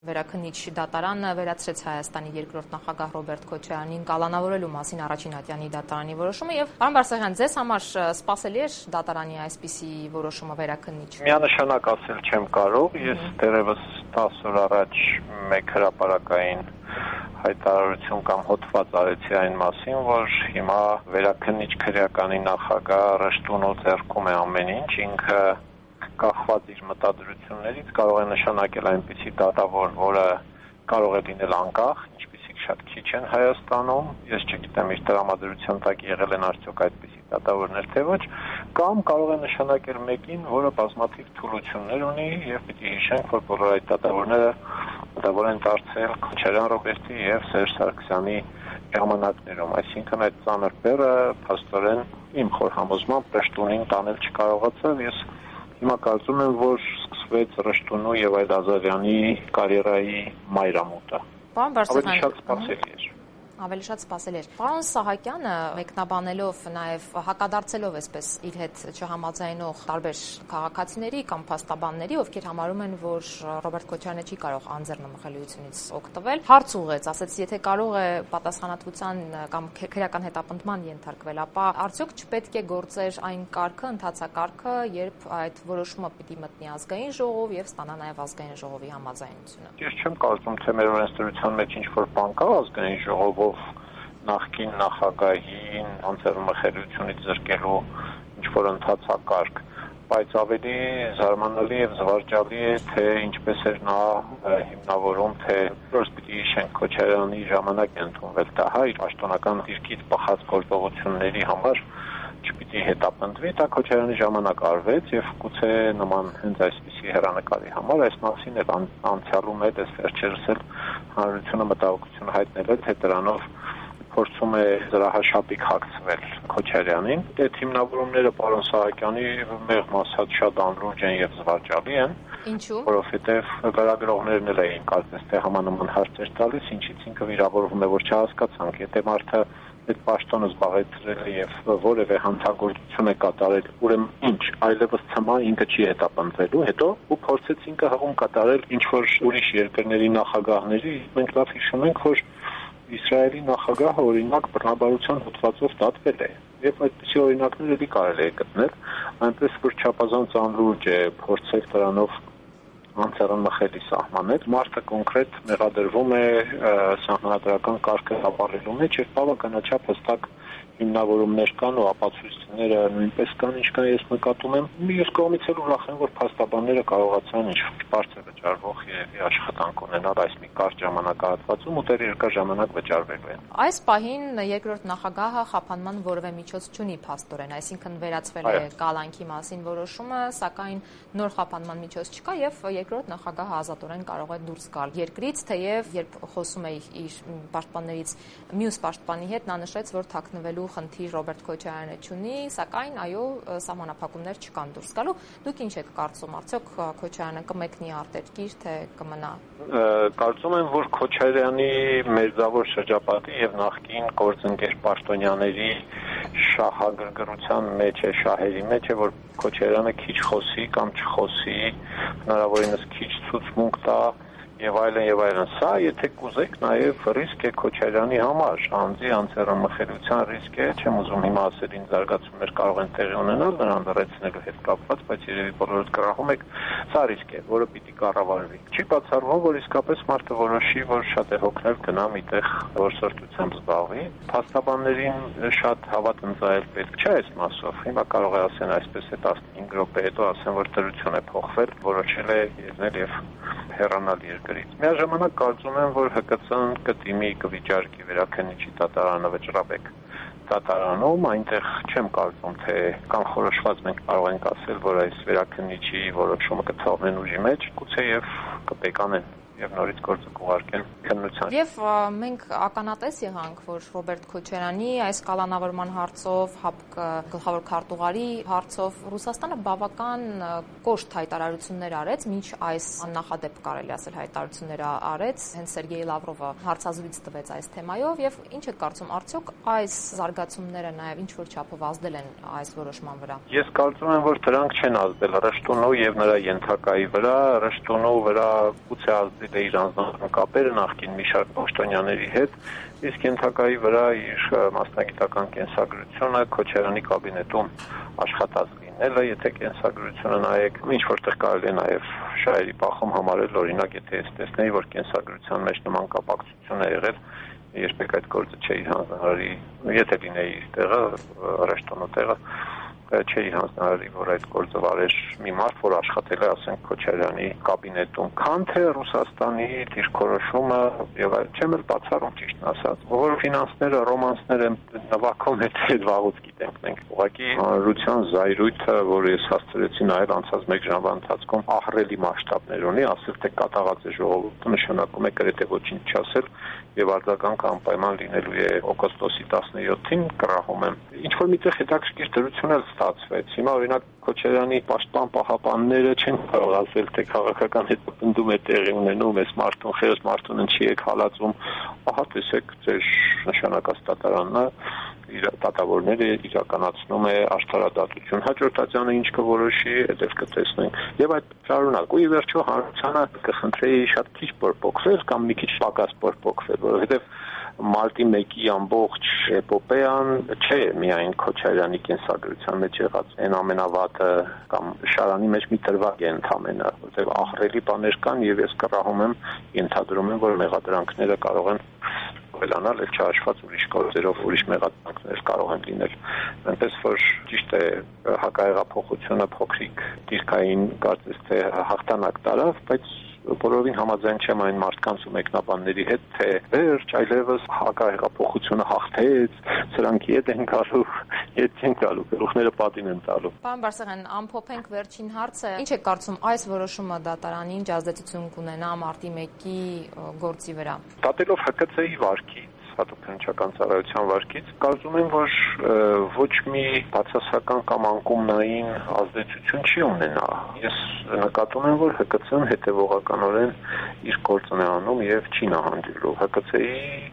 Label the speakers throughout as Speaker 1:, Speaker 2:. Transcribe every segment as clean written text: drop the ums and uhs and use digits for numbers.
Speaker 1: Վերաքննիչ դատարանը վերացրեց Հայաստանի երկրորդ նախագահ Ռոբերտ Քոչարյանին կալանավորելու մասին առաջին ատյանի դատարանի որոշումը եւ պարոն Բարսեղյան, ձեզ համար սպասելի էր դատարանի այսպիսի որոշումը վերաքննիչ։
Speaker 2: Միանշանակ ասել չեմ կարող, ես դեռևս 10 օր առաջ մեկ հրապարակային հայտարարություն կամ հոդված արեցի այն մասին, որ հիմա վերաքննիչ քրեականի նախագահ Ռշտունու ձեռքում է ամեն ինչ, ինքը կախված իր մտադրություններից կարող է նշանակել այնպիսի դատավոր, որը կարող է լինել անկախ, ինչպիսիք շատ քիչ են Հայաստանում, ես չգիտեմ իր տրամադրության տակ եղել են արդյոք այդպիսի դատավորներ թե ոչ, կամ կարող է նշանակել մեկին, որը բազմաթիվ թուլություններ ունի եւ պիտի հիշենք, որ բոլոր այդ դատավորները դատավոր են դարձել Քոչարյան Ռոբերտի եւ Սերժ Սարգսյանի ժամանակներում, այսինքն այդ ծանր բեռը փաստորեն իմ խոր համոզմամբ Ռշտունին տանել չկարողացավ, ես հիմա կարծում եմ, որ սկսվեց Ռշտունու եւ այդ Ազարյանի կարիերայի մայրամուտը։
Speaker 1: Պարոն Բարսեղյան,
Speaker 2: ավելի շատ սպասելի էր։
Speaker 1: Ավելի շատ սպասելի էր։ Պարոն Սահակյանը մեկնաբանելով նաև հակադարձելով այսպես իր հետ չհամաձայնող տարբեր քաղաքացիների կամ փաստաբանների, ովքեր համարում են, որ Ռոբերտ Քոչարյանը չի կարող անձեռնմխելիությունից օգտվել, հարց ուղղեց, ասեց, եթե կարող է պատասխանատվության կամ քրեական հետապնդման ենթարկվել, ապա արդյոք չպետք է գործեր այն կարգը, ընթացակարգը, երբ այդ որոշումը պիտի մտնի ազգային ժողով եւ ստանա նաև ազգային ժողովի համաձայնությունը։
Speaker 2: Ես չեմ կարծում, թե մեր օրենսդրության մեջ ինչ-որ բան կա ազգային ժողով նախկին նախագահին անձեռնմխելիությունից զրկելու ինչ-որ ընթացակարգ, բայց ավելի զարմանալի եւ զվարճալի է, թե ինչպես էր նա հիմնավորում, թե որս պիտի հիշենք Քոչարյանի ժամանակ է ընդունվել դա, իր պաշտոնական դիրքից բխած գործողությունների համար չպիտի հետապնդվի, դա Քոչարյանի ժամանակ արվեց եւ գուցե նման հենց այսպիսի հեռանկարի համար այս մասին էլ անցյալում է դες վերջերս էլ հանրությունը մտահոգություն հայտնել է, թե դրանով փորձում է զրահաշապիկ հագցվել Քոչարյանին։ Այդ հիմնավորումները պարոն Սահակյանի մեղմ ասած շատ անլուրջ են եւ զվարճալի են։
Speaker 1: Ինչու՞։
Speaker 2: Որովհետեւ լրագրողներն էլ էին կարծես թե համանման հարցեր տալիս, ինչից ինքը վիրավորվում է, որ չհասկացանք, եթե մարդը այդ պաշտոնը զբաղեցրել է եւ որևէ հանցագործություն է կատարել, ուրեմն ինչ, այլևս ցմա ինքը չի հետապնդվելու, հետո ու փորձեց ինքը հղում կատարել ինչ որ ուրիշ երկրների նախագահների, մենք լավ հիշում ենք, որ Իսրայելի նախագահը օրինակ բռնաբարության հոդվածով դատվել է եւ այդպիսի օրինակներ էլի կարելի է գտնել, այնպես որ չափազանց անլուրջ է փորձել դրանով անձեռնմխելի սահմանել, մարդը կոնկրետ մեղադրվում է սահմանադրական կարգը ապահովելու մեջ եւ բավականաչափ հստակ հիմնավորումներ կան ու ապացույցները նույնպես կան, ինչքան ես նկատում եմ։ Մյուս կողմից էլ ուրախ եմ, որ փաստաբանները կարողացան ինչ-որ բարձր վճարվող երևի աշխատանք ունենալ այս մի կարճ ժամանակահատվածում ու դեռ երկար ժամանակ վճարվելու են։
Speaker 1: Այս պահին երկրորդ նախագահը խափանման որևէ միջոց չունի փաստորեն, այսինքն վերացվել է կալանքի մասին որոշումը, սակայն նոր խափանման միջոց չկա եւ երկրորդ նախագահը ազատորեն կարող է դուրս գալ երկրից, թեև երբ խոսում է իր պաշտպաններից մյուս պաշտպանի հետ, նա նշեց, որ թաքնվելու խնդիր Ռոբերտ Քոչարյանը չունի, սակայն այո, սահմանափակումներ չկան դուրս գալու։ Դուք ինչ եք կարծում, արդյոք Քոչարյանը կմեկնի արտերկիր, թե կմնա։
Speaker 2: Կարծում եմ, որ Քոչարյանի մերձավոր շրջապատի եւ նախկին գործընկեր պաշտոնյաների շահագրգռության մեջ է, շահերի մեջ է, որ Քոչարյանը քիչ խոսի կամ չխոսի, հնարավորինս քիչ ցուցմունք տա եւ այլն, սա եթե կուզեք նաեւ ռիսկ է Քոչարյանի համար, անձի անձեռնմխելիության ռիսկ է, չեմ ուզում հիմա ասել ինչ զարգացումներ կարող են տեղի ունենալ նրան լրացնելու հետ կապված, բայց երևի բոլորդ կրահում եք, սա ռիսկ է, որը պիտի կառավարվի։ Չի բացառվում, որ իսկապես մարդը որոշի, որ շատ է հոգնել գնա միտեղ որսորդությամբ զբաղվի։ Փաստաբաններին շատ հավատ ընծայել պետք չէ այս մասով։ Հիմա կարող է ասեն այսպես է 15 րոպե հետո ասեն, որ դրություն է փոխվել, որոշել է ելնել եւ հեռանալ երկրից։ Միաժամանակ կարծում եմ, որ ՀԿՑ-ն կդիմի կվիճարկի վերաքննիչի դատարանը վճռաբեկ դատարանում, այնտեղ չեմ կարծում, թե կանխորոշված մենք կարող ենք ասել, որ այս վերաքննիչի որոշումը կցողնեն ուժի մեջ, գուցե եւ կպեկանեն եւ նորից գործը կուղարկեն քննության։
Speaker 1: Եվ մենք ականատես եղանք, որ Ռոբերտ Քոչարյանի այս կալանավորման հարցով, ՀԱՊԿ գլխավոր քարտուղարի հարցով Ռուսաստանը բավական կոշտ հայտարարություններ արեց, մինչ այս աննախադեպ կարելի ասել հայտարարություններ արեց, հենց Սերգեյ Լավրովը հարցազրույց տվեց այս թեմայով եւ ինչ եք կարծում, արդյոք այս զարգացումները նաև ինչ որ չափով ազդել են այս որոշման վրա։
Speaker 2: Ես կարծում եմ, որ դրանք չեն ազդել Ռշտունու եւ նրա ենթակայի վրա, Ռշտունու վրա գուցե ազդել է իր անձնական կապերը նախկին մի շարք պաշտոնյաների հետ, իսկ ենթակայի վրա իր մասնագիտական կենսագրությունը Քոչարյանի կաբինետում աշխատած լինելը, եթե կենսագրությունը նայեք, ինչ որտեղ կարելի է նաև շահերի բախում համարել, օրինակ, եթե ես տեսնեի, որ կենսագրության մեջ նման կապակցություն է եղել, երբեք այդ գործը չէի հանձնարարի, եթե լինեի իր տեղը, Ռշտունու տեղը, չէի հանձնարարի, որ այդ գործը վարեր մի մարդ, որ աշխատել է, ասենք, Քոչարյանի կաբինետում, քան թե Ռուսաստանի դիրքորոշումը եւ այլ, չեմ էլ բացառում ճիշտն ասած, որ ֆինանսները, ռոմանսները նվագում հետ վաղուց գիտենք մենք, ուղղակի հանրության զայրույթը, որ ես հասցրեցի նայել անցած 1 ժամվա ընթացքում, ահռելի մասշտաբներ ունի, ասել թե կատաղած է ժողովուրդը, նշանակում է գրեթե ոչինչ չասել եւ արձագանքը անպայման լինելու է օգոստոսի 17-ին, կռահում եմ։ Ինչ որ միտեղ հետաքրքիր դրություն էլ ստացվեց։ Հիմա օրինակ Քոչարյանի պաշտպան պահապանները չեն կարող ասել, թե քաղաքական հետապնդում է տեղի ունենում, այս մարդուն խեղճ մարդուն ինչի եք հալածում։ Ահա տեսեք, ձեր նշանակած դատարանը իր դատավորները իրականացնում է արդարադատություն։ Հաջորդ ատյանը ինչ կորոշի, այդպես կտեսնենք։ Եվ այդ շարունակ։ Ու ի վերջո հանրությանը կխնդրեի շատ քիչ փոփոխել կամ մի քիչ պակաս փոփոխել, որովհետև մարտի 1-ի ամբողջ էպոպեան չէ միայն Քոչարյանի կենսագրության մեջ եղած այն ամենավատը կամ շարանի մեջ մի դրվագ է ընդամենը, որտեղ ահռելի բաներ կան եւ ես կռահում եմ, ենթադրում եմ, որ մեղադրանքները կարող են ավելանալ եւ չհաշված ուրիշ գործերով ուրիշ մեղադրանքներ կարող են լինել։ Այնպես որ ճիշտ է, հակահեղափոխությունը փոքրիկ դիրքային կարծես թե հաղթանակ տարավ, բայց բոլորովին համաձայն չեմ այն մարդկանց ու մեկնաբանների հետ, թե վերջ այլևս հակահեղափոխությունը հաղթեց, սրանք ետ են գալու, ետ չեն գալու, գլուխները պատին են տալու։
Speaker 1: Պարոն Բարսեղյան, ամփոփենք վերջին հարցը։ Ինչ է կարծում այս որոշումը դատարանի ինչ ազդեցություն կունենա մարտի 1-ի գործի վրա։
Speaker 2: Դատելով ՀԿՑ-ի վարքից, հատուկ քննչական ծառայության վարքից, կարծում եմ, որ ոչ մի բացասական կամ անկումնային ազդեցություն չի ունենա։ Ես նկատում եմ, որ ՀԿՑ-ն հետևողականորեն իր գործն է անում եւ չի նահանջելու։ ՀԿՑ-ի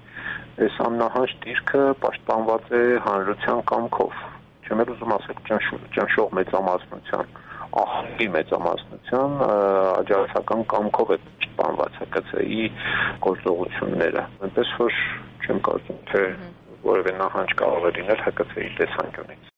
Speaker 2: այս աննահանջ դիրքը պաշտպանված է հանրության կամքով։ Չեմ ուզում ասել ճնշող մեծամասնության, ահռելի մեծամասնության աջակցական կամքով է պաշտպանված ՀԿՑ-ի գործողությունները։ Այնպես որ չեմ կարծում, թե որևէ նահանջ կարող է լինել ՀԿՑ-ի տեսանկյունից։